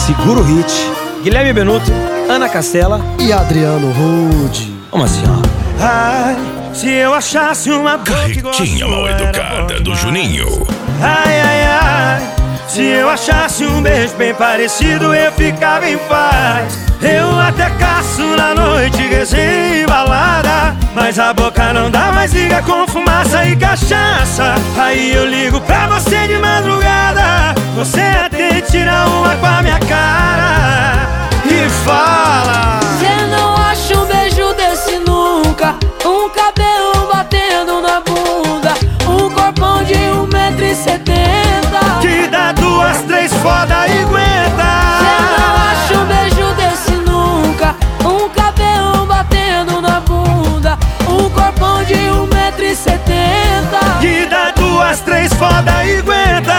Segura o hit. Guilherme Benuto, Ana Castela e Adriano Rude. Vamos assim, ó. Ai, se eu achasse uma carretinha mal educada do Juninho. Ai, ai, ai, se eu achasse um beijo bem parecido, eu ficava em paz. Eu até caço na noite, resenha e balada, mas a boca não dá mais, liga com fumaça e cachaça. Aí eu ligo pra você de madrugada, você até tira uma com a minha cara e fala: cê não acha um beijo desse nunca, um cabelo batendo na bunda, um corpão de 1,70m, que dá 2, 3 foda e aguenta. cê não acha um beijo desse nunca, um cabelo batendo na bunda, um corpão de 1,70m, que dá 2, 3 foda e aguenta.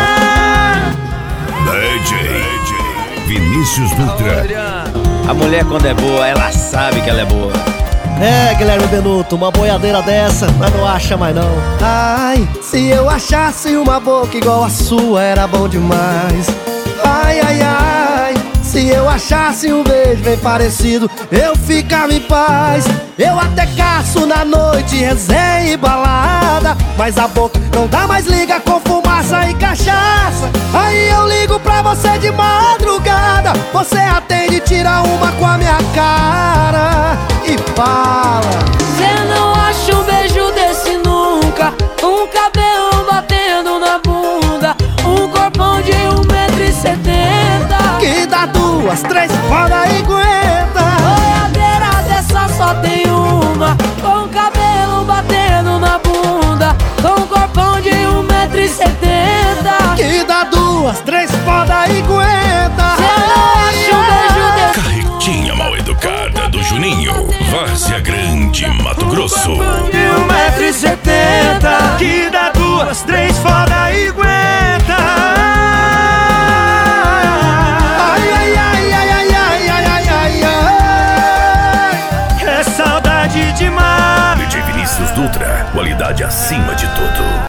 DJ Vinícius Dutra. A mulher quando é boa, ela sabe que ela é boa. É, Guilherme Benuto, uma boiadeira dessa, mas não acha mais não. Ai, se eu achasse uma boca igual a sua, era bom demais. Ai, ai, ai, se eu achasse um beijo bem parecido, eu ficava em paz. Eu até caço na noite, resenha e balada, mas a boca não dá mais, liga com fumaça e cachaça. Aí eu ligo pra você de madrugada, você atende, tira uma com a minha cara e fala: cê não acha um beijo desse nunca, um cabelo batendo na bunda, um corpão de 1,70m, que dá 2, 3 foda e aguenta. boiadeira dessa só tem uma, com cabelo batendo na bunda, com corpão de 1,70m, Que dá 2, 3 foda e aguenta. cê não acha um beijo desse Carretinha mal educada do Juninho. Várzea Grande, Mato Grosso. De 1,70m, que dá 2, 3 foda e aguenta. Ai, ai, ai, ai, ai, ai, ai, ai, ai, ai. É saudade demais. DJ Vinícius Dutra, qualidade acima de tudo.